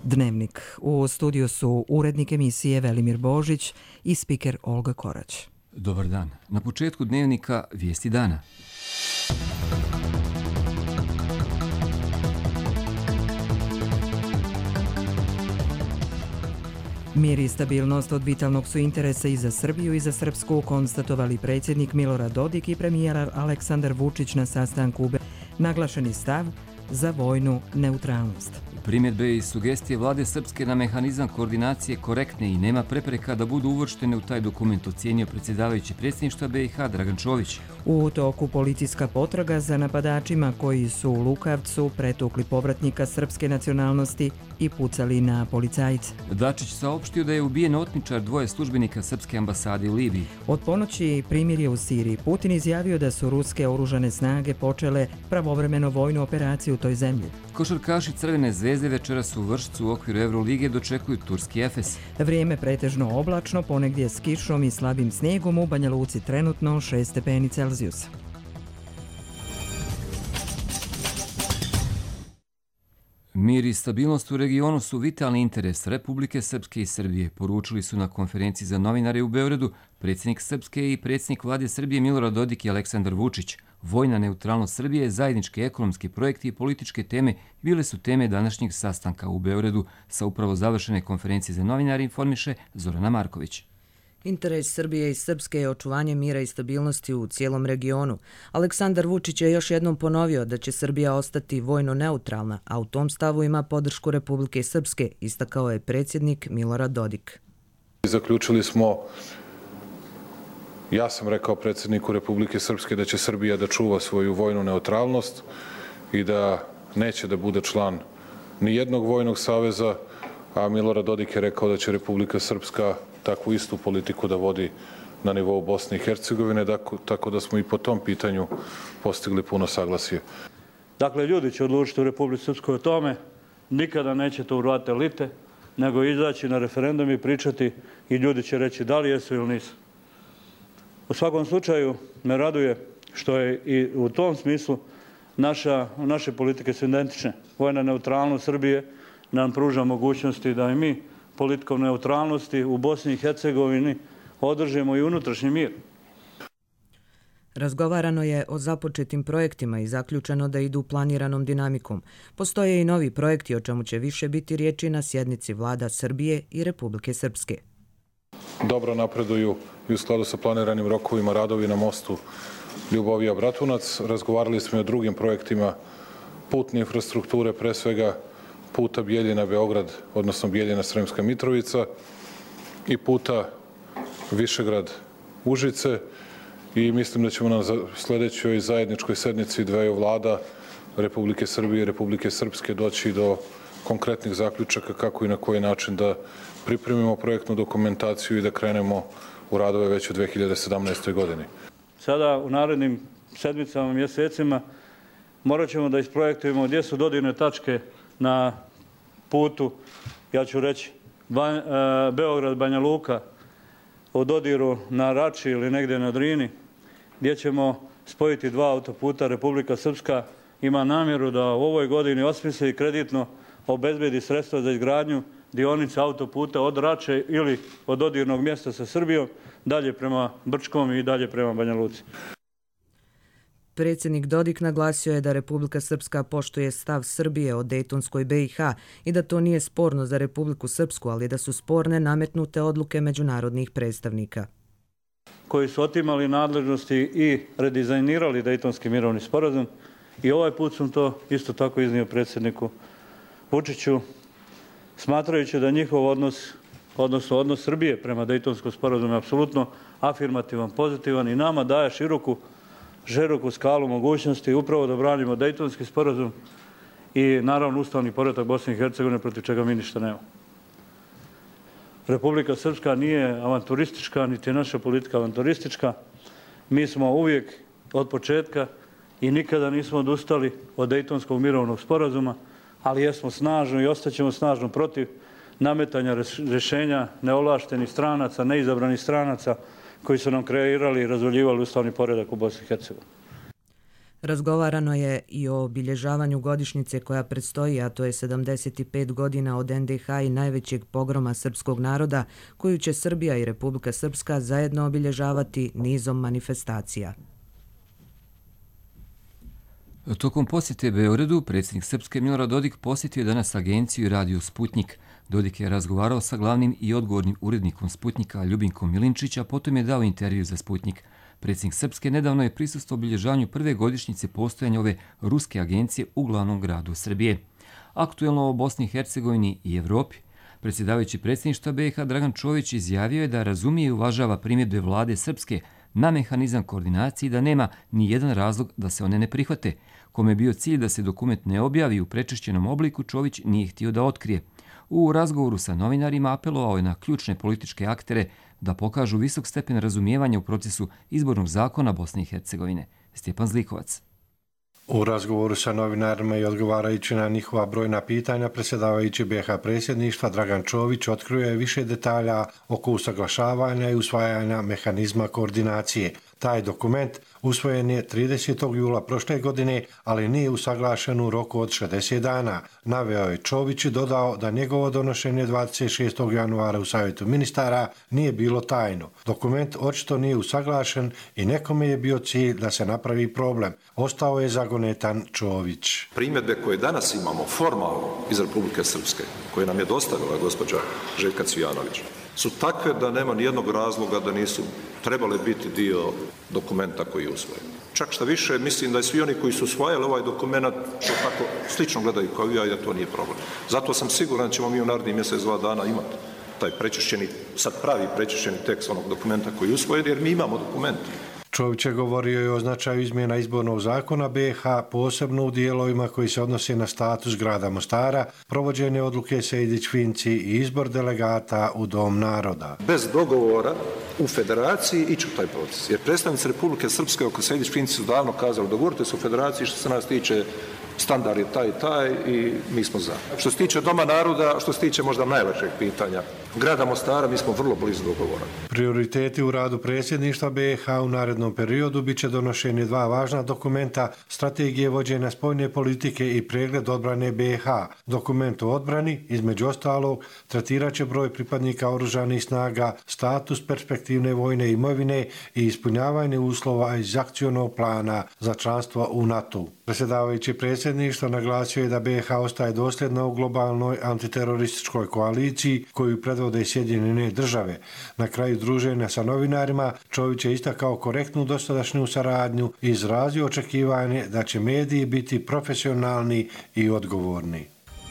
Dnevnik. U studiju su urednik emisije Velimir Božić i spiker Olga Korać. Dobar dan. Na početku Dnevnika vijesti dana. Mir i stabilnost od vitalnog su interesa i za Srbiju i za Srpsku, konstatovali predsjednik Milorad Dodik i premijer Aleksandar Vučić na sastanku u Beogradu. Naglašeni stav za vojnu neutralnost. Primjedbe i sugestije vlade Srpske na mehanizam koordinacije korektne i nema prepreka da budu uvrštene u taj dokument, ocijenio predsjedavajući predsjedništva BiH Dragan Čović. U toku policijska potraga za napadačima koji su u Lukavcu pretukli povratnika srpske nacionalnosti i pucali na policajce. Dačić saopštio da je ubijen otmičar dvoje službenika Srpske ambasade u Libiji. Od ponoći primirje u Siriji. Putin izjavio da su ruske oružane snage počele pravovremeno vojnu operaciju u toj zemlji. Košarkaši Crvene zvezde večeras u Vršcu u okviru Evrolige dočekuju turski Efes. Vrijeme pretežno oblačno, ponegdje s kišom i slabim snijegom, u Banja Luci trenutno 6 stepeni Celzijusa. Mir i stabilnost u regionu su vitalni interes Republike Srpske i Srbije, poručili su na konferenciji za novinare u Beogradu predsjednik Srpske i predsjednik vlade Srbije Milorad Dodik i Aleksandar Vučić. Vojna neutralnost Srbije, zajednički ekonomski projekti i političke teme bile su teme današnjeg sastanka u Beogradu. Sa upravo završene konferencije za novinare informiše Zorana Marković. Interes Srbije i Srpske je očuvanje mira i stabilnosti u cijelom regionu. Aleksandar Vučić je još jednom ponovio da će Srbija ostati vojno neutralna, a u tom stavu ima podršku Republike Srpske, istakao je predsjednik Milorad Dodik. Zaključili smo, ja sam rekao predsjedniku Republike Srpske da će Srbija da čuva svoju vojnu neutralnost i da neće da bude član ni jednog vojnog saveza, a Milorad Dodik je rekao da će Republika Srpska takvu istu politiku da vodi na nivou Bosne i Hercegovine, tako da smo i po tom pitanju postigli puno saglasje. Dakle, ljudi će odlučiti u Republici Srpskoj o tome, nikada neće to uraditi elite, nego izaći na referendum i pričati i ljudi će reći da li jesu ili nisu. U svakom slučaju me raduje što je i u tom smislu naše politike su identične. Vojna neutralnost Srbije nam pruža mogućnosti da i mi politikom neutralnosti u Bosni i Hercegovini održimo i unutrašnji mir. Razgovarano je o započetim projektima i zaključeno da idu planiranom dinamikom. Postoje i novi projekti o čemu će više biti riječi na sjednici vlada Srbije i Republike Srpske. Dobro napreduju i u skladu sa planiranim rokovima radovi na mostu Ljubovija-Bratunac. Razgovarali smo i o drugim projektima putne infrastrukture, pre svega puta Bijeljina-Beograd, odnosno Bijeljina-Sremska Mitrovica i puta Višegrad-Užice i mislim da ćemo na sljedećoj zajedničkoj sednici dveju vlada Republike Srbije i Republike Srpske doći do konkretnih zaključaka kako i na koji način da pripremimo projektnu dokumentaciju i da krenemo u radove već u 2017. godini. Sada u narednim sedmicama, mjesecima morat ćemo da isprojektujemo gdje su dodirne tačke na putu, ja ću reći, Beograd-Banja Luka, o dodiru na Rači ili negdje na Drini, gdje ćemo spojiti dva autoputa. Republika Srpska ima namjeru da u ovoj godini osmisli kreditno obezbedi sredstva za izgradnju dionica autoputa od Rače ili od dodirnog mjesta sa Srbijom, dalje prema Brčkom i dalje prema Banja Luci. Predsjednik Dodik naglasio je da Republika Srpska poštuje stav Srbije o Dejtonskoj BiH i da to nije sporno za Republiku Srpsku, ali da su sporne nametnute odluke međunarodnih predstavnika. Koji su otimali nadležnosti i redizajnirali Dejtonski mirovni sporazum i ovaj put sam to isto tako iznio predsjedniku Vučiću, smatrajući da njihov odnos Srbije prema Dejtonskom sporazumu je apsolutno afirmativan, pozitivan i nama daje široku skalu mogućnosti upravo da branimo Dejtonski sporazum i naravno ustavni poredak Bosne i Hercegovine protiv čega mi ništa nema. Republika Srpska nije avanturistička, niti je naša politika avanturistička. Mi smo uvijek od početka i nikada nismo odustali od Dejtonskog mirovnog sporazuma, ali jesmo snažno i ostaćemo snažno protiv nametanja rješenja neovlaštenih stranaca, neizabranih stranaca koji su nam kreirali i razvaljivali ustavni poredak u Bosni i Hercegovini. Razgovarano je i o obilježavanju godišnjice koja predstoji, a to je 75 godina od NDH i najvećeg pogroma srpskog naroda, koju će Srbija i Republika Srpska zajedno obilježavati nizom manifestacija. Tokom posjete Beogradu, predsjednik Srpske Milorad Dodik posjetio je danas agenciju i radio Sputnjik. Dodik je razgovarao sa glavnim i odgovornim urednikom Sputnjika Ljubinkom Milinčića, potom je dao intervju za Sputnjik. Predsjednik Srpske nedavno je prisustvovao obilježavanju prve godišnjice postojanja ove ruske agencije u glavnom gradu Srbije. Aktuelno o Bosni i Hercegovini i Evropi. Predsjedavajući predsjedništva BiH Dragan Čović izjavio je da razumije i uvažava primjedbe vlade Srpske na mehanizam koordinacije i da nema ni jedan razlog da se one ne prihvate. Kome je bio cilj da se dokument ne objavi u prečišćenom obliku, Čović nije htio da otkrije. U razgovoru sa novinarima apelovao je na ključne političke aktere da pokažu visok stepen razumijevanja u procesu izbornog zakona Bosne i Hercegovine. Stjepan Zlikovac. U razgovoru sa novinarima i odgovarajući na njihova brojna pitanja, predsjedavajući BiH predsjedništva Dragan Čović otkrio je više detalja oko usaglašavanja i usvajanja mehanizma koordinacije. Taj dokument usvojen je 30. jula prošle godine, ali nije usaglašen u roku od 60 dana. Naveo je Čović i dodao da njegovo donošenje 26. januara u Savjetu ministara nije bilo tajno. Dokument očito nije usaglašen i nekome je bio cilj da se napravi problem. Ostao je zagonetan Čović. Primjedbe koje danas imamo formalno iz Republike Srpske, koje nam je dostavila gospođa Željka Cvijanović, su takve da nema nijednog razloga da nisu trebale biti dio dokumenta koji je usvojen. Čak šta više, mislim da i svi oni koji su usvajali ovaj dokument što tako slično gledaju kao ja i da to nije problem. Zato sam siguran da ćemo mi u narednih mjesec, 2 dana imati taj prečišćeni, sad pravi prečišćeni tekst onog dokumenta koji je usvojen, jer mi imamo dokument. Čović je govorio i o značaju izmjena izbornog zakona BiH, posebno u dijelovima koji se odnose na status grada Mostara, provođenje odluke Sejdić-Finci i izbor delegata u Dom naroda. Bez dogovora u federaciji ići u taj proces. Jer predstavnici Republike Srpske oko Sejdić-Finci su davno kazali dogovorite se u federaciji što se nas tiče, standard je taj i taj i mi smo za. Što se tiče Doma naroda, što se tiče možda najvažnijeg pitanja grada Mostara, mi smo vrlo blizu dogovora. Prioriteti u radu predsjedništva BiH u narednom periodu bit će donošenje 2 važna dokumenta, strategije vođenja spoljne politike i pregled odbrane BiH. Dokument o odbrani, između ostalog, tretirat će broj pripadnika oružanih snaga, status perspektivne vojne imovine i ispunjavanje uslova iz akcionog plana za članstvo u NATO. Predsjedavajući predsjedništvo naglasio je da BiH ostaje dosljedna u globalnoj antiterorističkoj koaliciji koju predvode Sjedinjene države. Na kraju druženja sa novinarima Čović je istakao korektnu dosadašnju saradnju i izrazio očekivanje da će mediji biti profesionalni i odgovorni.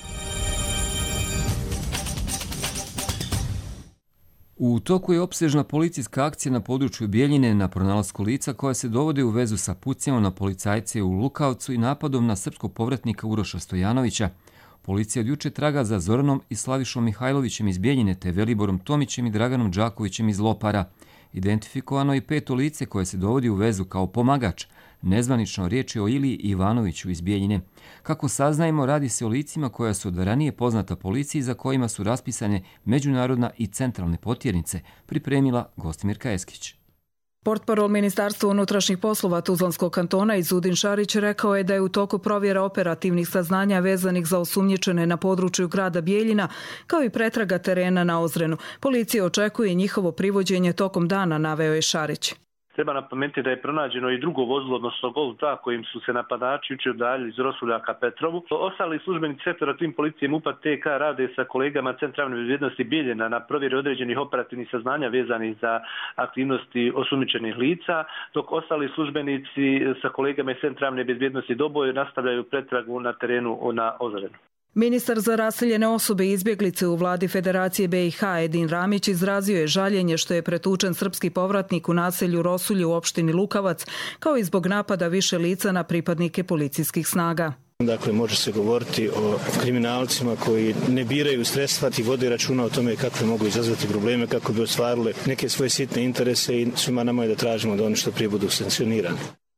U toku je opsežna policijska akcija na području Bjeljine na pronalasku lica koja se dovode u vezu sa pucnjama na policajce u Lukavcu i napadom na srpskog povratnika Uroša Stojanovića. Policija od juče traga za Zoranom i Slavišom Mihajlovićem iz Bjeljine te Veliborom Tomićem i Draganom Đakovićem iz Lopara. Identifikovano je 5 lice koje se dovodi u vezu kao pomagač. Nezvanično riječ je o Iliji Ivanoviću iz Bjeljine. Kako saznajemo, radi se o licima koja su od ranije poznata policiji za kojima su raspisane međunarodna i centralne potjernice, pripremila Gostimirka Eskić. Portparol Ministarstva unutrašnjih poslova Tuzlanskog kantona Izudin Šarić rekao je da je u toku provjera operativnih saznanja vezanih za osumnjičene na području grada Bijeljina, kao i pretraga terena na Ozrenu. Policija očekuje njihovo privođenje tokom dana, naveo je Šarić. Treba napomenuti da je pronađeno i drugo vozilo, odnosno Golf 2, kojim su se napadači jučer udaljili iz Rosulja ka Petrovu. Ostali službenici sektora tim policije MUP-a TK rade sa kolegama Centra javne bezbjednosti Bijeljina na provjeri određenih operativnih saznanja vezanih za aktivnosti osumnjičenih lica, dok ostali službenici sa kolegama iz Centra javne bezbjednosti Doboj nastavljaju pretragu na terenu na Ozrenu. Ministar za raseljene osobe i izbjeglice u vladi Federacije BiH Edin Ramić izrazio je žaljenje što je pretučen srpski povratnik u naselju Rosulje u opštini Lukavac, kao i zbog napada više lica na pripadnike policijskih snaga. Dakle, može se govoriti o kriminalcima koji ne biraju sredstva i vode računa o tome kako mogu izazvati probleme, kako bi ostvarili neke svoje sitne interese i svima nama je da tražimo da oni što prije budu sankcionirani.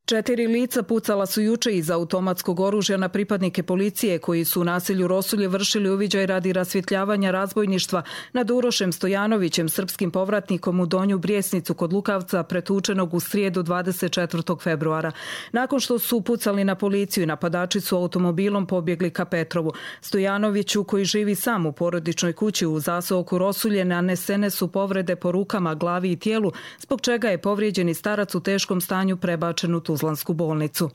4 lica pucala su juče iz automatskog oružja na pripadnike policije koji su u naselju Rosulje vršili uviđaj radi rasvjetljavanja razbojništva nad Urošem Stojanovićem, srpskim povratnikom u Donju Brijesnicu kod Lukavca, pretučenog u srijedu 24. februara. Nakon što su pucali na policiju, napadači su automobilom pobjegli ka Petrovu. Stojanoviću, koji živi sam u porodičnoj kući u zaseoku Rosulje, nanesene su povrede po rukama, glavi i tijelu, zbog čega je povrijeđeni starac u teškom stanju prebačen u Tuzlansku bolnicu.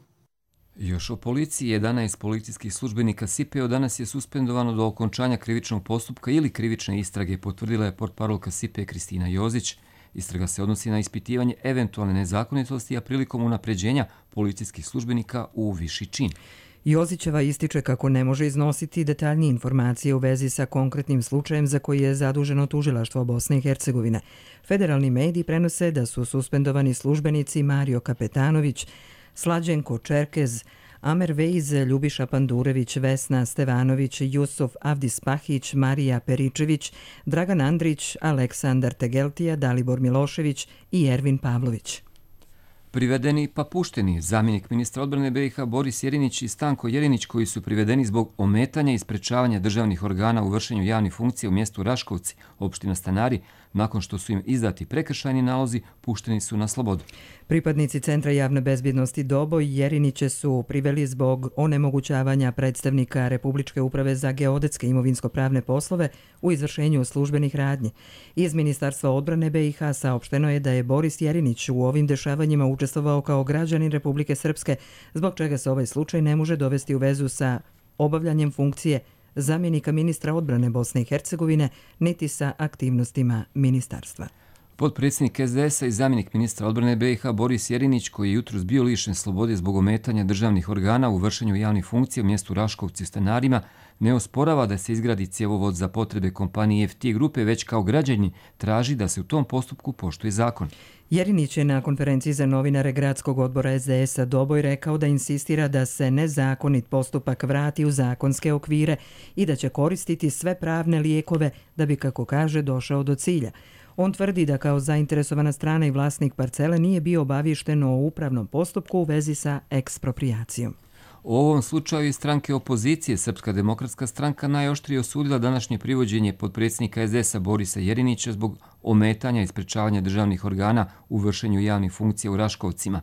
Još o policiji, 11 policijskih službenika SIPE danas je suspendovano do okončanja krivičnog postupka ili krivične istrage, potvrdila je portparolka SIPE Kristina Jozić. Istraga se odnosi na ispitivanje eventualne nezakonitosti, a prilikom unapređenja policijskih službenika u viši čin. Jozićeva ističe kako ne može iznositi detaljnije informacije u vezi sa konkretnim slučajem za koji je zaduženo tužilaštvo Bosne i Hercegovine. Federalni mediji prenose da su suspendovani službenici Mario Kapetanović, Slađenko Čerkez, Amer Vejz, Ljubiša Pandurević, Vesna Stevanović, Jusuf Avdispahić, Marija Peričević, Dragan Andrić, Aleksandar Tegeltija, Dalibor Milošević i Ervin Pavlović. Privedeni pa pušteni zamjenik ministra odbrane BiH Boris Jerinić i Stanko Jerinić, koji su privedeni zbog ometanja i sprečavanja državnih organa u vršenju javnih funkcija u mjestu Raškovci, opština Stanari, nakon što su im izdati prekršajni nalozi, pušteni su na slobodu. Pripadnici Centra javne bezbjednosti Doboj Jeriniće su priveli zbog onemogućavanja predstavnika Republičke uprave za geodetske imovinsko-pravne poslove u izvršenju službenih radnji. Iz Ministarstva odbrane BiH saopšteno je da je Boris Jerinić u ovim dešavanjima učestvovao kao građanin Republike Srpske, zbog čega se ovaj slučaj ne može dovesti u vezu sa obavljanjem funkcije zamjenika ministra odbrane Bosne i Hercegovine, niti sa aktivnostima ministarstva. Potpredsjednik SDS-a i zamjenik ministra odbrane BiH Boris Jerinić, koji je jutros bio lišen slobode zbog ometanja državnih organa u vršenju javnih funkcija u mjestu Raškovci u Stanarima, ne osporava da se izgradi cjevovod za potrebe kompanije FT grupe, već kao građanin traži da se u tom postupku poštuje zakon. Jerinić je na konferenciji za novinare gradskog odbora SDS-a Doboj rekao da insistira da se nezakonit postupak vrati u zakonske okvire i da će koristiti sve pravne lijekove da bi, kako kaže, došao do cilja. On tvrdi da kao zainteresovana strana i vlasnik parcele nije bio obaviješten o upravnom postupku u vezi sa eksproprijacijom. U ovom slučaju i stranke opozicije Srpska demokratska stranka najoštrije osudila današnje privođenje potpredsjednika SDS-a Borisa Jerinića zbog ometanja i sprečavanja državnih organa u vršenju javnih funkcija u Raškovcima.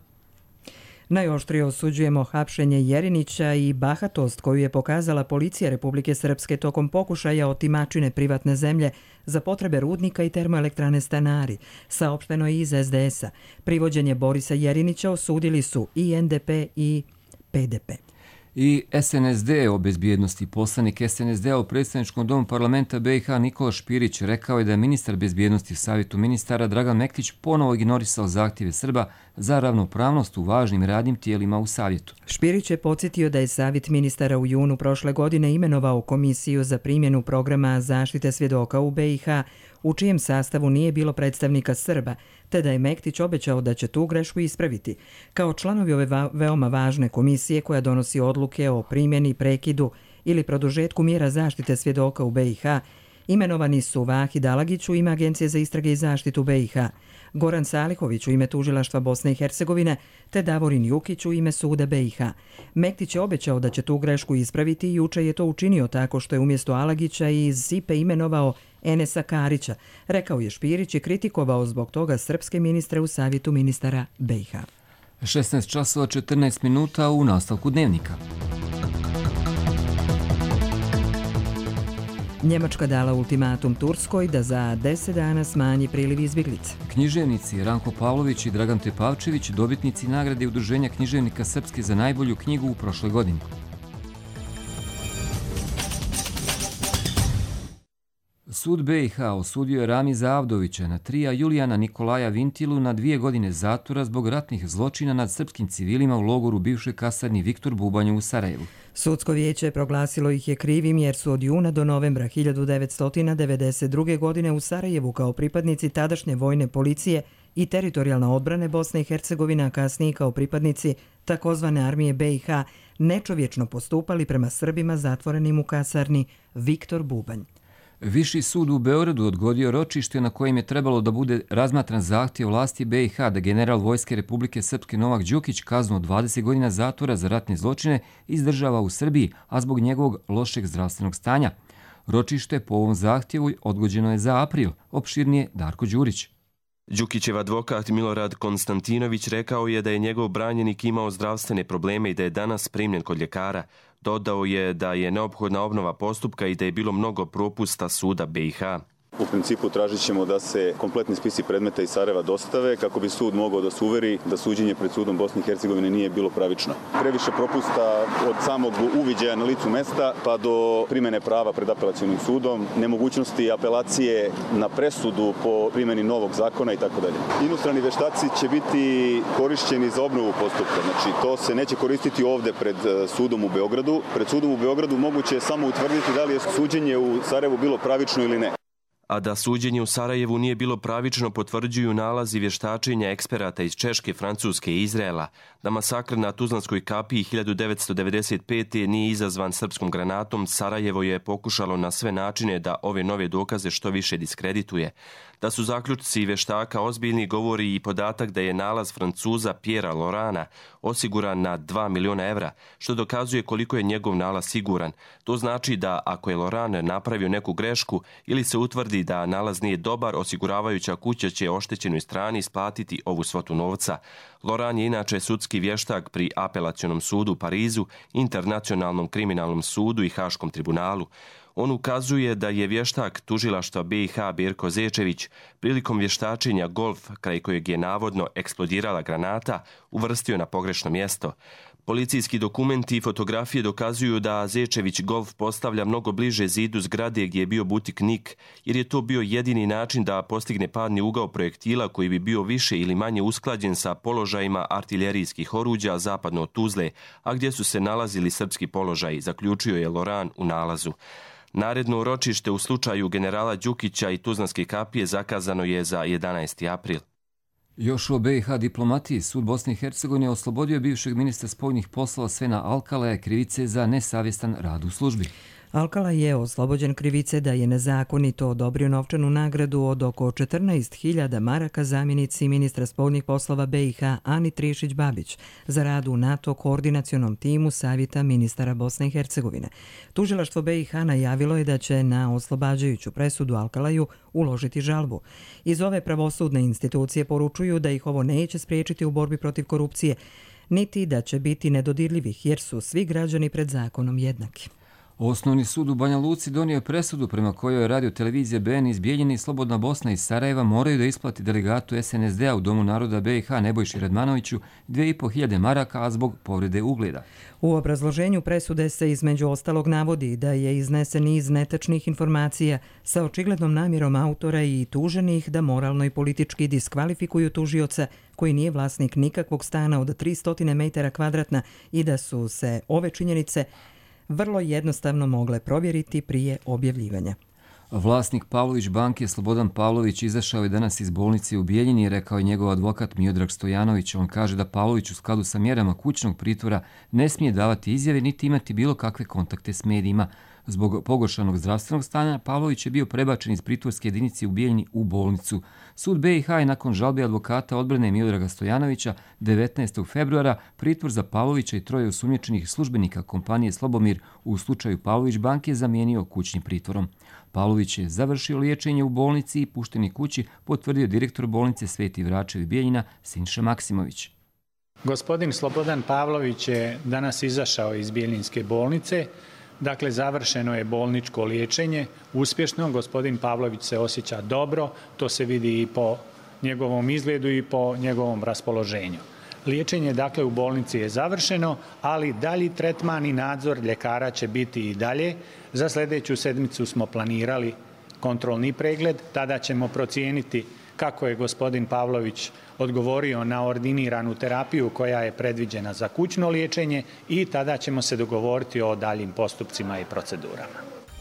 Najoštrije osuđujemo hapšenje Jerinića i bahatost koju je pokazala policija Republike Srpske tokom pokušaja otimačine privatne zemlje za potrebe rudnika i termoelektrane Stanari, saopšteno je iz SDS-a. Privođenje Borisa Jerinića osudili su i NDP i PDP. I SNSD o bezbjednosti. Poslanik SNSD-a u predstavničkom domu parlamenta BiH Nikola Špirić rekao je da je ministar bezbjednosti u savjetu ministara Dragan Mektić ponovo ignorisao zahtjeve Srba za ravnopravnost u važnim radnim tijelima u savjetu. Špirić je podsjetio da je savjet ministara u junu prošle godine imenovao komisiju za primjenu programa zaštite svjedoka u BiH, u čijem sastavu nije bilo predstavnika Srba, te da je Mektić obećao da će tu grešku ispraviti. Kao članovi ove veoma važne komisije koja donosi odluke o primjeni, prekidu ili produžetku mjera zaštite svjedoka u BiH, imenovani su Vahid Alagić u ime Agencije za istrage i zaštitu BiH, Goran Salihović u ime Tužilaštva Bosne i Hercegovine, te Davorin Jukić u ime Suda BiH. Mektić je obećao da će tu grešku ispraviti i juče je to učinio tako što je umjesto Alagića iz SIPE imenovao Enesa Karića, rekao je Špirić i kritikovao zbog toga srpske ministre u savjetu ministara BiH. 16 časova 14 minuta u nastavku dnevnika. Njemačka dala ultimatum Turskoj da za 10 dana smanji priliv izbjeglica. Književnici Ranko Pavlović i Dragan Tepavčević, dobitnici nagrade Udruženja književnika Srpske za najbolju knjigu u prošloj godini. Sud BiH osudio je Ramiza Avdovića na 3, a Julijana Nikolaja Vintilu na 2 godine zatvora zbog ratnih zločina nad srpskim civilima u logoru bivšoj kasarni Viktor Bubanj u Sarajevu. Sudsko vijeće proglasilo ih je krivim jer su od juna do novembra 1992. godine u Sarajevu kao pripadnici tadašnje vojne policije i teritorijalne odbrane Bosne i Hercegovine, a kasnije kao pripadnici takozvane armije BiH, nečovječno postupali prema Srbima zatvorenim u kasarni Viktor Bubanj. Viši sud u Beogradu odgodio ročište na kojem je trebalo da bude razmatran zahtjev vlasti BiH da general Vojske Republike Srpske Novak Đukić kaznu od 20 godina zatvora za ratne zločine izdržava u Srbiji, a zbog njegovog lošeg zdravstvenog stanja. Ročište po ovom zahtjevu odgođeno je za april, opširnije Darko Đurić. Đukićev advokat Milorad Konstantinović rekao je da je njegov branjenik imao zdravstvene probleme i da je danas primljen kod ljekara. Dodao je da je neophodna obnova postupka i da je bilo mnogo propusta suda BiH. U principu tražit ćemo da se kompletni spisi predmeta iz Sarajeva dostave kako bi sud mogao da se uveri da suđenje pred sudom Bosne i Hercegovine nije bilo pravično. Previše propusta od samog uviđaja na licu mesta pa do primene prava pred apelacionim sudom, nemogućnosti apelacije na presudu po primjeni novog zakona itd. Inostrani veštaci će biti korišćeni za obnovu postupka. Znači, to se neće koristiti ovde pred sudom u Beogradu. Pred sudom u Beogradu moguće je samo utvrditi da li je suđenje u Sarajevu bilo pravično ili ne. A da suđenje u Sarajevu nije bilo pravično potvrđuju nalazi vještačenja eksperata iz Češke, Francuske i Izraela, da masakr na Tuzlanskoj kapiji 1995. nije izazvan srpskom granatom, Sarajevo je pokušalo na sve načine da ove nove dokaze što više diskredituje. Da su zaključci vještaka ozbiljni govori i podatak da je nalaz Francuza Pierra Lorana osiguran na 2 miliona evra, što dokazuje koliko je njegov nalaz siguran. To znači da ako je Loran napravio neku grešku ili se utvrdi da nalaz nije dobar, osiguravajuća kuća će oštećenoj strani isplatiti ovu svotu novca. Loran je inače sudski vještak pri apelacionom sudu u Parizu, Internacionalnom kriminalnom sudu i Haškom tribunalu. On ukazuje da je vještak tužilaštva BiH Berko Zečević prilikom vještačenja golf, kraj kojeg je navodno eksplodirala granata, uvrstio na pogrešno mjesto. Policijski dokumenti i fotografije dokazuju da Zečević golf postavlja mnogo bliže zidu zgrade gdje je bio butik Nik, jer je to bio jedini način da postigne padni ugao projektila koji bi bio više ili manje usklađen sa položajima artiljerijskih oruđa zapadno od Tuzle, a gdje su se nalazili srpski položaji, zaključio je Loran u nalazu. Naredno ročište u slučaju generala Đukića i Tuzlanske kapije zakazano je za 11. april. Još o BiH diplomatiji, sud Bosne i Hercegovine oslobodio bivšeg ministra spoljnih poslova Svena Alkalaja krivice za nesavjestan rad u službi. Alkala je oslobođen krivice da je nezakonito odobrio novčanu nagradu od oko 14.000 maraka zamjenici ministra spoljnih poslova BiH Ani Trišić-Babić za rad u NATO koordinacionom timu Savjeta ministara Bosne i Hercegovine. Tužilaštvo BiH najavilo je da će na oslobađajuću presudu Alkalaju uložiti žalbu. Iz ove pravosudne institucije poručuju da ih ovo neće spriječiti u borbi protiv korupcije, niti da će biti nedodirljivih jer su svi građani pred zakonom jednaki. Osnovni sud u Banja Luci donio je presudu prema kojoj radio televizija BN iz Bijeljine i Slobodna Bosna iz Sarajeva moraju da isplati delegatu SNSD-a u Domu naroda BiH Nebojši Radmanoviću 2.500 maraka, a zbog povrede ugleda. U obrazloženju presude se između ostalog navodi da je iznesen niz netačnih informacija sa očiglednom namjerom autora i tuženih da moralno i politički diskvalifikuju tužioca koji nije vlasnik nikakvog stana od 300 metara kvadratna i da su se ove činjenice vrlo jednostavno mogle provjeriti prije objavljivanja. Vlasnik Pavlović banke Slobodan Pavlović izašao je danas iz bolnice u Bijeljini, rekao je njegov advokat Miodrag Stojanović. On kaže da Pavlović u skladu sa mjerama kućnog pritvora ne smije davati izjave niti imati bilo kakve kontakte s medijima. Zbog pogoršanog zdravstvenog stanja Pavlović je bio prebačen iz pritvorske jedinice u Bijeljini u bolnicu. Sud BiH je nakon žalbe advokata odbrane Miodraga Stojanovića 19. februara pritvor za Pavlovića i 3 osumnjičenih službenika kompanije Slobomir u slučaju Pavlović banke zamijenio kućnim pritvorom. Pavlović je završio liječenje u bolnici i pušten je kući, potvrdio direktor bolnice Sveti Vračevi Bijeljina Sinša Maksimović. Gospodin Slobodan Pavlović je danas izašao iz Bijeljinske bolnice. Dakle, završeno je bolničko liječenje, uspješno, gospodin Pavlović se osjeća dobro, to se vidi i po njegovom izgledu i po njegovom raspoloženju. Liječenje, dakle, u bolnici je završeno, ali dalji tretman i nadzor ljekara će biti i dalje. Za sljedeću sedmicu smo planirali kontrolni pregled, tada ćemo procijeniti kako je gospodin Pavlović odgovorio na ordiniranu terapiju koja je predviđena za kućno liječenje i tada ćemo se dogovoriti o daljim postupcima i procedurama.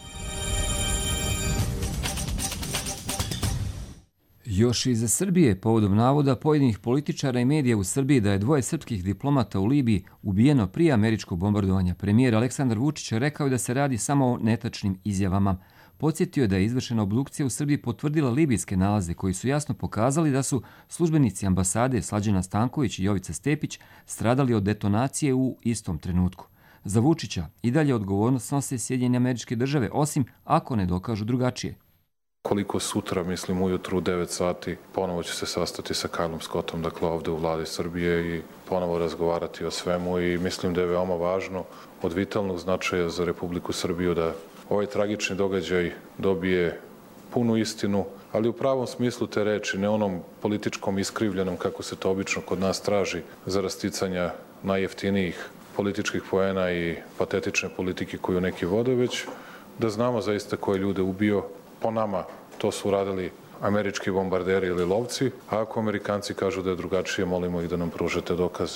Još iza Srbije, povodom navoda pojedinih političara i medija u Srbiji da je 2 srpskih diplomata u Libiji ubijeno prije američkog bombardovanja, premijer Aleksandar Vučić rekao je da se radi samo o netačnim izjavama. podsjetio je da je izvršena obdukcija u Srbiji potvrdila libijske nalaze koji su jasno pokazali da su službenici ambasade Slađana Stanković i Jovica Stepić stradali od detonacije u istom trenutku. Za Vučića i dalje odgovornost snose Sjedinjene Američke Države, osim ako ne dokažu drugačije. Koliko sutra, mislim ujutru u 9 sati, ponovo ću se sastati sa Kylom Scottom, dakle ovde u vladi Srbije i ponovo razgovarati o svemu i mislim da je veoma važno od vitalnog značaja za Republiku Srbiju da ovaj tragični događaj dobije punu istinu, ali u pravom smislu te reči, ne onom političkom iskrivljenom kako se to obično kod nas traži za rasticanja najjeftinijih političkih poena i patetične politike koju neki vode, već da znamo zaista koje ljude ubio. Po nama to su uradili američki bombarderi ili lovci, a ako Amerikanci kažu da je drugačije, molimo ih da nam pružete dokaze.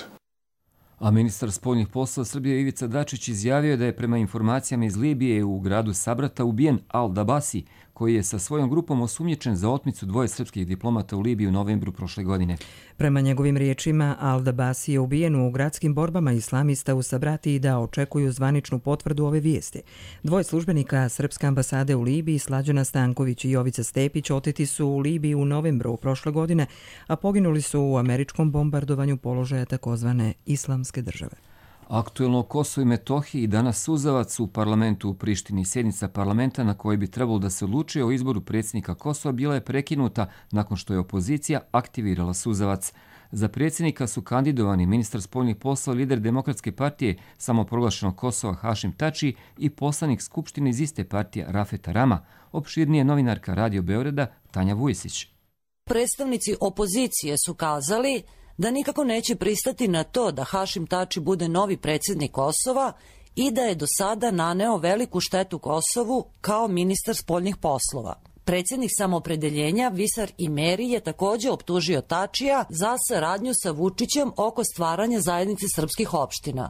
A ministar spoljnih poslova Srbije Ivica Dačić izjavio da je prema informacijama iz Libije u gradu Sabrata ubijen Al-Dabasi, koji je sa svojom grupom osumnjičen za otmicu dvoje srpskih diplomata u Libiji u novembru prošle godine. Prema njegovim riječima, Al-Dabasi je ubijen u gradskim borbama islamista u Sabrati i da očekuju zvaničnu potvrdu ove vijesti. Dvoje službenika Srpske ambasade u Libiji, Slađana Stanković i Jovica Stepić, oteti su u Libiji u novembru prošle godine, a poginuli su u američkom bombardovanju položaja takozvane Islamske države. Aktuelno Kosovo i Metohiji i danas suzavac u parlamentu u Prištini. Sjednica parlamenta na kojoj bi trebalo da se odlučuje o izboru predsjednika Kosova bila je prekinuta nakon što je opozicija aktivirala suzavac. Za predsjednika su kandidovani ministar spoljnih poslova, lider Demokratske partije samoproglašenog Kosova Hašim Tači i poslanik Skupštine iz iste partije Rafeta Rama. Opširnije novinarka Radio Beograda Tanja Vujesić. Predstavnici opozicije su kazali da nikako neće pristati na to da Hašim Tači bude novi predsjednik Kosova i da je do sada naneo veliku štetu Kosovu kao ministar spoljnih poslova. Predsjednik Samoopredeljenja Visar Imeri je također optužio Tačija za saradnju sa Vučićem oko stvaranja zajednice srpskih opština.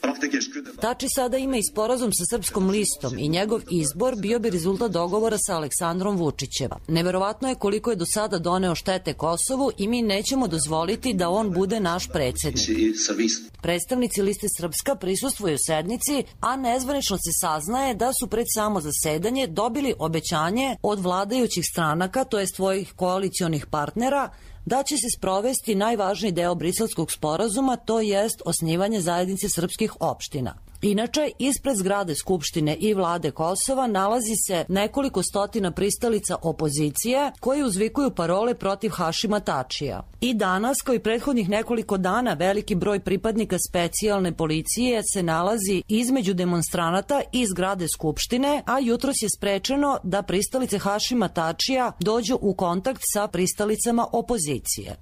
Tači sada ima i sporazum sa Srpskom listom i njegov izbor bio bi rezultat dogovora sa Aleksandrom Vučićem. Neverovatno je koliko je do sada doneo štete Kosovu i mi nećemo dozvoliti da on bude naš predsjednik. Predstavnici liste Srpska prisustvuju sednici, a nezvanično se saznaje da su pred samo zasedanje dobili obećanje od vladajućih stranaka, to jest svojih koalicionih partnera, da će se sprovesti najvažniji deo Briselskog sporazuma, to jest osnivanje zajednice srpskih opština. Inače, ispred zgrade Skupštine i vlade Kosova nalazi se nekoliko stotina pristalica opozicije koji uzvikuju parole protiv Hašima Tačija. I danas, kao i prethodnih nekoliko dana, veliki broj pripadnika specijalne policije se nalazi između demonstranata i zgrade Skupštine, a jutros je sprečeno da pristalice Hašima Tačija dođu u kontakt sa pristalicama opozicije.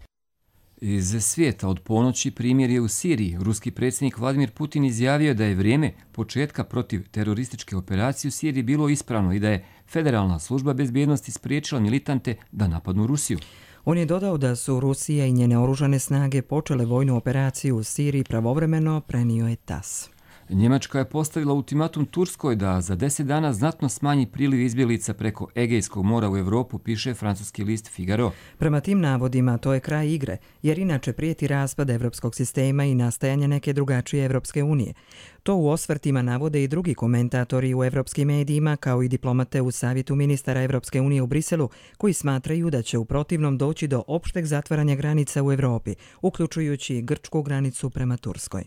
Iz svijeta od ponoći primjer je u Siriji. Ruski predsjednik Vladimir Putin izjavio da je vrijeme početka protiv terorističke operacije u Siriji bilo ispravno i da je Federalna služba bezbjednosti spriječila militante da napadnu Rusiju. On je dodao da su Rusija i njene oružane snage počele vojnu operaciju u Siriji pravovremeno, prenio je TAS. Njemačka je postavila ultimatum Turskoj da za 10 dana znatno smanji priliv izbjeglica preko Egejskog mora u Evropu, piše francuski list Figaro. Prema tim navodima to je kraj igre, jer inače prijeti raspad evropskog sistema i nastajanje neke drugačije Evropske unije. To u osvrtima navode i drugi komentatori u evropskim medijima, kao i diplomate u Savjetu ministara Evropske unije u Briselu, koji smatraju da će u protivnom doći do opšteg zatvaranja granica u Evropi, uključujući grčku granicu prema Turskoj.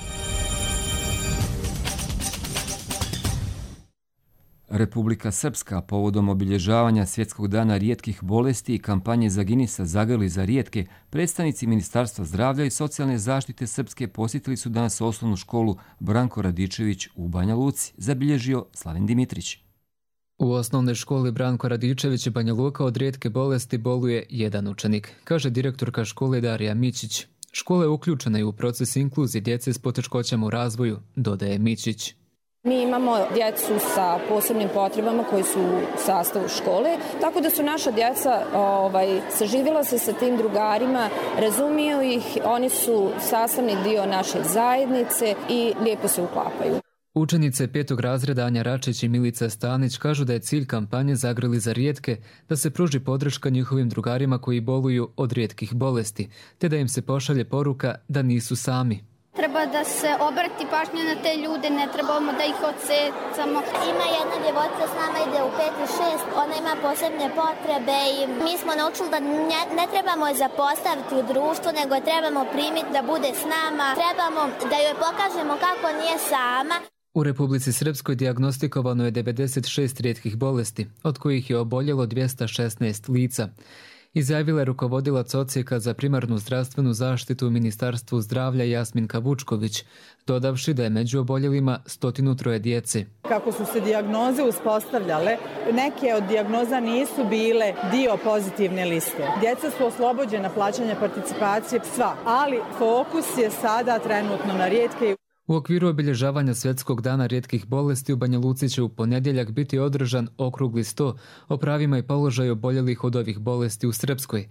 Republika Srpska povodom obilježavanja Svjetskog dana rijetkih bolesti i kampanje za Ginisa zagrli za rijetke, predstavnici Ministarstva zdravlja i socijalne zaštite Srpske posjetili su danas osnovnu školu Branko Radičević u Banja Luci, zabilježio Slaven Dimitrić. U osnovnoj školi Branko Radičević i Banja Luka od rijetke bolesti boluje jedan učenik, kaže direktorka škole Darija Mićić. Škola je uključena i u proces inkluzije djece s poteškoćama u razvoju, dodaje Mićić. Mi imamo djecu sa posebnim potrebama koji su u sastavu škole, tako da su naša djeca saživjela se sa tim drugarima, razumiju ih, oni su sastavni dio naše zajednice i lijepo se uklapaju. Učenice 5. razreda Anja Račić i Milica Stanić kažu da je cilj kampanje Zagrli za rijetke da se pruži podrška njihovim drugarima koji boluju od rijetkih bolesti, te da im se pošalje poruka da nisu sami. Treba da se obrati pažnja na te ljude, ne trebamo da ih odsecamo. Ima jedna djevojčica s nama, ide u 5 i 6, ona ima posebne potrebe i mi smo naučili da ne trebamo je zapostaviti u društvu, nego je trebamo primiti da bude s nama, trebamo da joj pokažemo kako nije sama. U Republici Srpskoj dijagnostikovano je 96 rijetkih bolesti, od kojih je oboljelo 216 lica. Izjavila je rukovodilac odsjeka za primarnu zdravstvenu zaštitu u Ministarstvu zdravlja Jasminka Vučković, dodavši da je među oboljelima 103 djece. Kako su se dijagnoze uspostavljale, neke od dijagnoza nisu bile dio pozitivne liste. Djeca su oslobođena plaćanja participacije sva, ali fokus je sada trenutno na rijetke. U okviru obilježavanja Svjetskog dana rijetkih bolesti u Banja Luci će u ponedjeljak biti održan okrugli sto o pravima i položaju oboljelih od ovih bolesti u Srpskoj.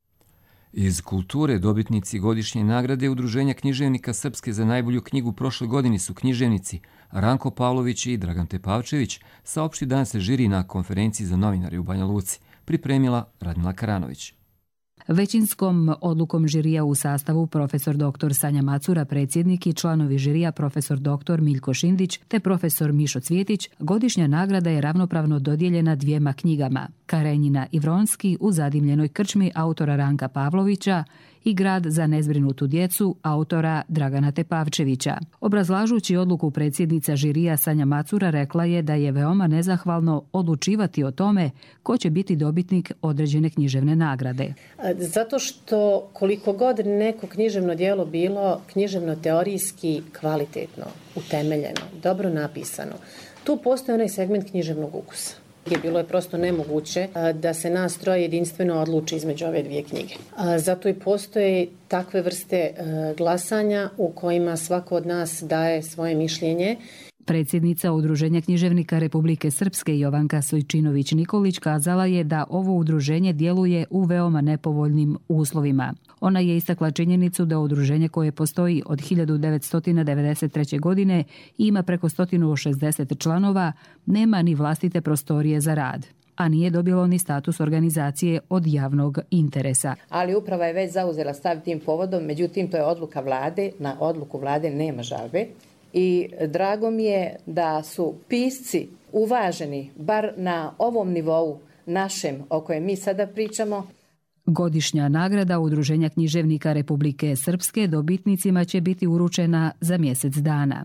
Iz kulture dobitnici godišnje nagrade Udruženja književnika Srpske za najbolju knjigu prošle godine su književnici Ranko Pavlović i Dragan Tepavčević, saopšti danas se žiri na konferenciji za novinare u Banja Luci, pripremila Radmila Karanović. Većinskom odlukom žirija u sastavu profesor dr. Sanja Macura, predsjednik, i članovi žirija profesor dr. Miljko Šindić te profesor Mišo Cvjetić, godišnja nagrada je ravnopravno dodijeljena dvijema knjigama: Karenjina i Vronski u zadimljenoj krčmi autora Ranka Pavlovića i Grad za nezbrinutu djecu autora Dragana Tepavčevića. Obrazlažući odluku, predsjednica žirija Sanja Macura rekla je da je veoma nezahvalno odlučivati o tome ko će biti dobitnik određene književne nagrade. Zato što koliko god neko književno djelo bilo književno-teorijski kvalitetno, utemeljeno, dobro napisano, tu postoji onaj segment književnog ukusa. Bilo je prosto nemoguće da se nas troje jedinstveno odluči između ove dvije knjige. Zato i postoje takve vrste glasanja u kojima svako od nas daje svoje mišljenje. Predsjednica Udruženja književnika Republike Srpske Jovanka Sojčinović-Nikolić kazala je da ovo udruženje djeluje u veoma nepovoljnim uslovima. Ona je istakla činjenicu da udruženje koje postoji od 1993. godine i ima preko 160 članova nema ni vlastite prostorije za rad, a nije dobilo ni status organizacije od javnog interesa. Ali uprava je već zauzela stav tim povodom, međutim to je odluka vlade, na odluku vlade nema žalbe. I drago mi je da su pisci uvaženi, bar na ovom nivou našem o kojem mi sada pričamo. Godišnja nagrada Udruženja književnika Republike Srpske dobitnicima će biti uručena za mjesec dana.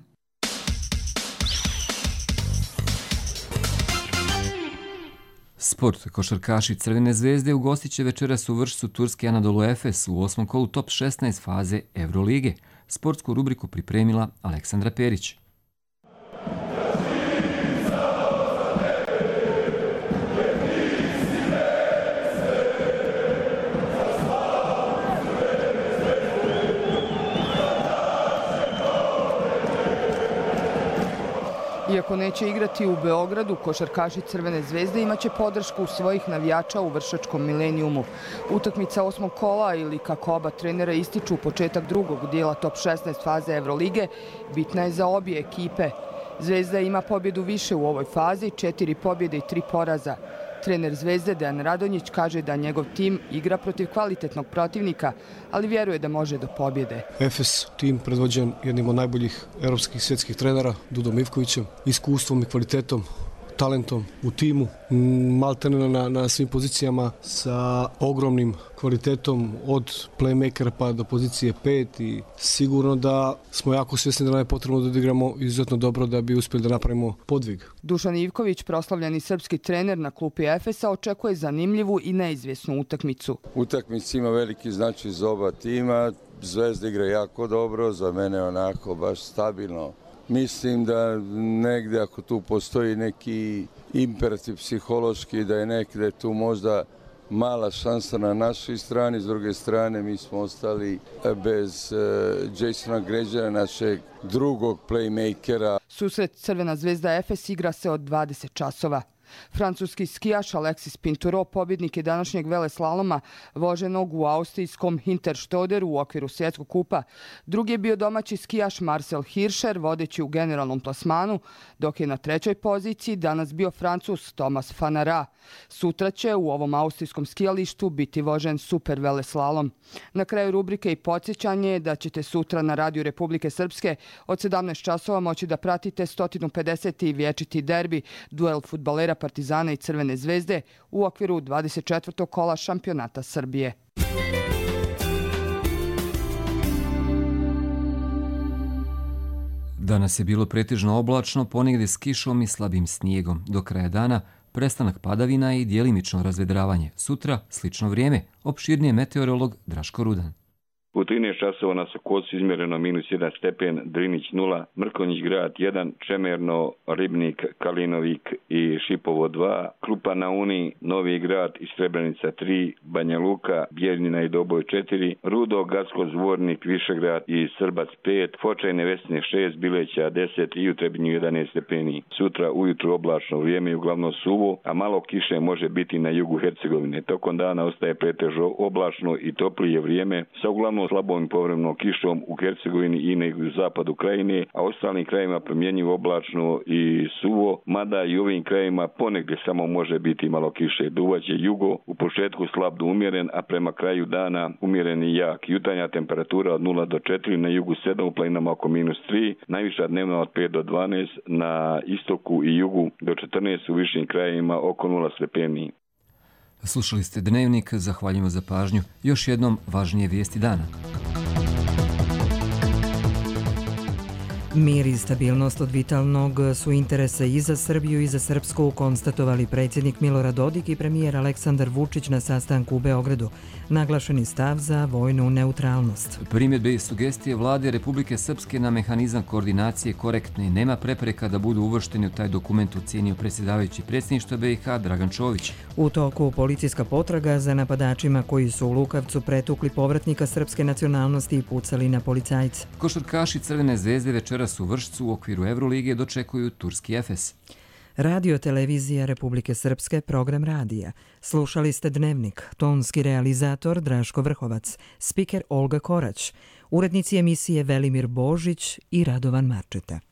Sport. Košarkaši Crvene zvezde ugostit će večeras u Vršcu turski Anadolu Efes u 8. kolu top 16 faze Evrolige. Sportsku rubriku pripremila Aleksandra Perić. Iako neće igrati u Beogradu, košarkaši Crvene zvezde imaće podršku svojih navijača u Vršačkom Milenijumu. Utakmica 8. kola, ili kako oba trenera ističu početak drugog dijela top 16 faze Evrolige, bitna je za obje ekipe. Zvezda ima pobjedu više u ovoj fazi, 4 pobjede i 3 poraza. Trener Zvezde Dejan Radonjić kaže da njegov tim igra protiv kvalitetnog protivnika, ali vjeruje da može do pobjede. Efes tim predvođen jednim od najboljih europskih svjetskih trenera, Dudom Ivkovićem, iskustvom i kvalitetom, talentom u timu, maltene na svim pozicijama sa ogromnim kvalitetom od playmakera pa do pozicije 5 i sigurno da smo jako svjesni da nam je potrebno da odigramo izuzetno dobro da bi uspjeli da napravimo podvig. Dušan Ivković, proslavljeni srpski trener na klupi Efesa, očekuje zanimljivu i neizvjesnu utakmicu. Utakmica ima veliki značaj za oba tima, Zvezda igra jako dobro, za mene onako baš stabilno. Mislim da negdje ako tu postoji neki imperativ psihološki, da je negdje tu možda mala šansa na našoj strani, s druge strane mi smo ostali bez Jasona Gređera, našeg drugog playmakera. Susret Crvena zvezda Efes igra se od 20 časova. Francuski skijaš Alexis Pinturo pobjednik je današnjeg veleslaloma voženog u austrijskom Hinterstoderu u okviru svjetskog kupa. Drugi je bio domaći skijaš Marcel Hirscher, vodeći u generalnom plasmanu, dok je na trećoj poziciji danas bio Francuz Thomas Fanara. Sutra će u ovom austrijskom skijalištu biti vožen super veleslalom. Na kraju rubrike i podsjećanje da ćete sutra na Radiju Republike Srpske od 17 časova moći da pratite 150. vječiti derbi, duel fudbalera Partizana i Crvene zvezde u okviru 24. kola šampionata Srbije. Danas je bilo pretežno oblačno, ponegdje s kišom i slabim snijegom. Do kraja dana prestanak padavina i djelimično razvedravanje. Sutra slično vrijeme, opširnije meteorolog Draško Rudan. U 13 časova na Sokocu izmjereno -1 stepen, Drinić 0, Mrkonjić grad 1, Čemerno, Ribnik, Kalinovik i Šipovo 2, Krupa na Uni, Novi grad i Srebrenica 3, Banja Luka, Bjeljina i Doboj 4, Rudo, Gacko, Zvornik, Višegrad i Srbac 5, Fočaj, Nevesne 6, Bileća 10 i u Trebinju 11 stepeni. Sutra ujutru oblačno vrijeme i uglavnom suvo, a malo kiše može biti na jugu Hercegovine. Tokom dana ostaje pretežno oblačno i toplije vrijeme sa uglavnom slabom i povremenom kišom u Hercegovini i na zapadu krajine, a ostalim krajima promjenjivo oblačno i suvo, mada i u ovim krajima ponegdje samo može biti malo kiše. Duvaće jugo, u početku slab do umjeren, a prema kraju dana umjeren i jak. Jutarnja temperatura od 0 do 4, na jugu 7, u planinama oko -3, najviša dnevna od 5 do 12, na istoku i jugu do 14, u višim krajima oko 0 stepeni. Slušali ste Dnevnik, zahvaljujemo za pažnju. Još jednom važnije vijesti dana. Mir i stabilnost od vitalnog su interesa i za Srbiju i za Srpsku, konstatovali predsjednik Milorad Dodik i premijer Aleksandar Vučić na sastanku u Beogradu. Naglašeni stav za vojnu neutralnost. Primjedbe i sugestije vlade Republike Srpske na mehanizam koordinacije korektne. Nema prepreka da budu uvršteni u taj dokument, ocenio predsjedavajući predsjedništva BiH Dragan Čović. U toku policijska potraga za napadačima koji su u Lukavcu pretukli povratnika srpske nacionalnosti i pucali na policajce. Košarkaši Crvene zvezde večeras u Vršcu u okviru Evrolige dočekuju turski Efes. Radio televizija Republike Srpske, program radija. Slušali ste Dnevnik, tonski realizator Draško Vrhovac, spiker Olga Korać, urednici emisije Velimir Božić i Radovan Marčeta.